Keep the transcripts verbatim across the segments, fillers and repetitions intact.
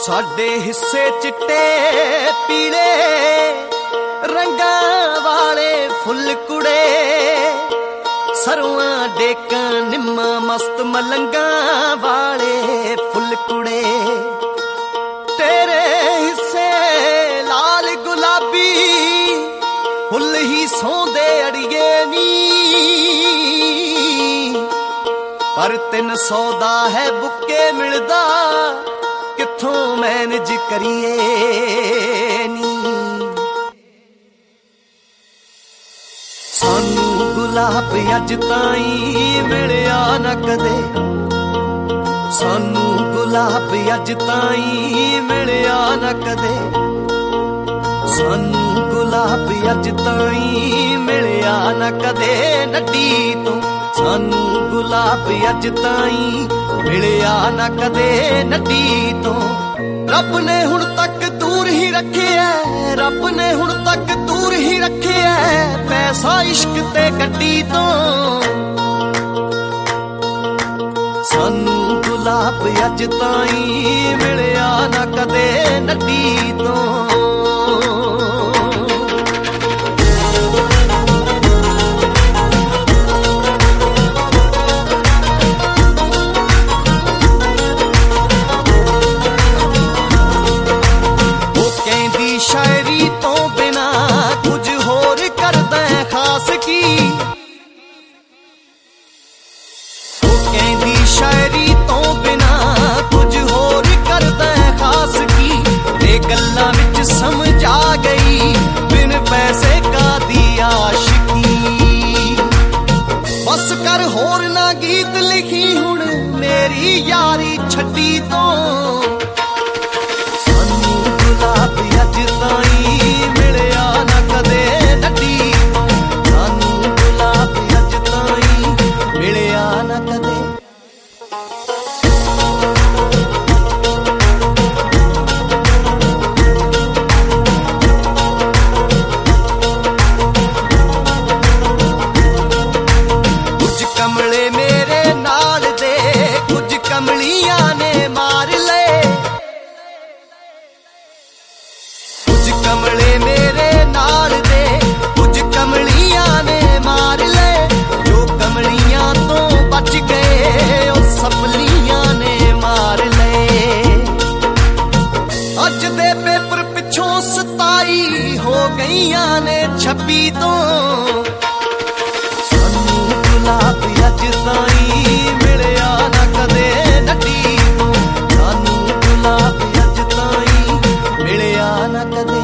साडे हिस्से चिट्टे पीले रंगां वाले फुल कुड़े, सरुआं डेकां निम्मा मस्त मलंगां वाले फुल कुड़े। तेरे हिस्से लाल गुलाबी फुल ही सौंदे अड़िए नी, पर तिन सौ दा है बुके मिलदा किथों मैनेज करिए नी। सानू गुलाब अज ताईं मिलिया न कदे, सानू गुलाब अज ताईं मिलिया न कदे, सानू गुलाब अज ताईं मिलिया न कदे नड्डी तो, सानू गुलाब अज ताईं मिलिया न कदे नड्डी तो। रब ने हुण तक दूर ही रखे है, रब ने हुण तक दूर ही रखे है पैसा इश्क ते गड्डी तो। सानू गुलाब अज ताईं मिलिया न कदे नड्डी तो। शायरी तो बिना कुछ होर करदा खास की, वो कहंदी शायरी तो बिना कुछ होर करदा खास की। ते गल्लां विच समझ आ गई बिन पैसे का दी आशिकी। बस कर होर ना गीत लिखी हुण मेरी यारी छड्डी तो। गुलाब अज ताईं मिलिया न कदे नड्डी तो, सानू गुलाब अज ताईं मिलिया न कदे। कुछ कमले मेरे नाल दे कुछ कमलियां ने मार ले, कमले मेरे नाल दे कुछ कमलियां ने मार ले। जो कमलियां तो बच गए ओ सपलियां ने मार ले। अज दे पेपर पिछों सताई हो गईयां ने छब्बी तो। सानू गुलाब अज ताईं मिलिया न कदे नड्डी तो, सानू गुलाब अज ताईं मिलिया न कदे।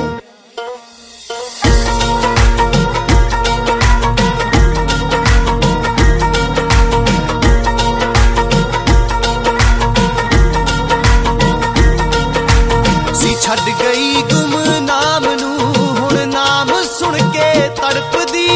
छड़ गई गुमनाम नू हुण नाम सुन के तड़पदी,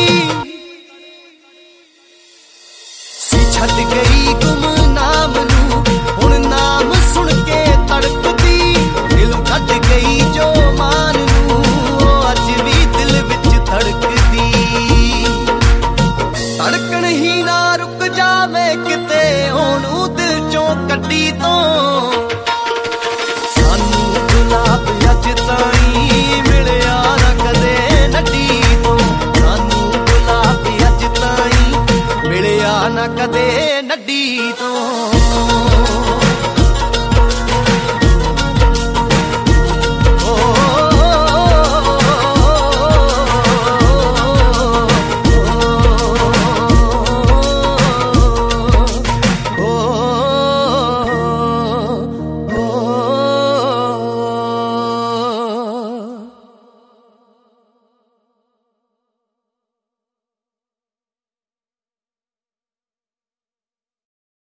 सी छड़ गई गुमनाम नू हुण नाम सुन के तड़पदी। दिल कट गई जो मान नू अज भी दिल विच धड़कदी। धड़कन ही ना रुक जावे किते ओनू दिल चों कड्डी तो। गुलाब अज ताईं मिलिया न कदे नड्डी तो, सानू गुलाब अज ताईं मिलिया न कदे नड्डी तो।